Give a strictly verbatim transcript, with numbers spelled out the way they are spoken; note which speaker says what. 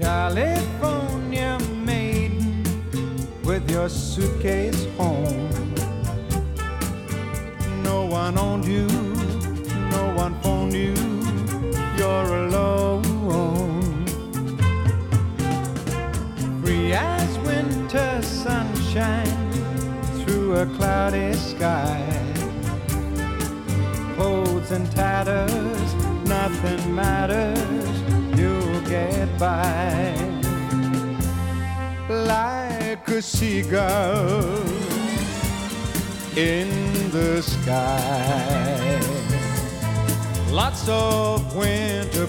Speaker 1: California maiden with your suitcase home. No one owned you, no one phoned you, you're alone. Free as winter sunshine through a cloudy sky. Clothes and tatters, nothing matters, you'll get by. Like a seagull in the sky. Lots of winter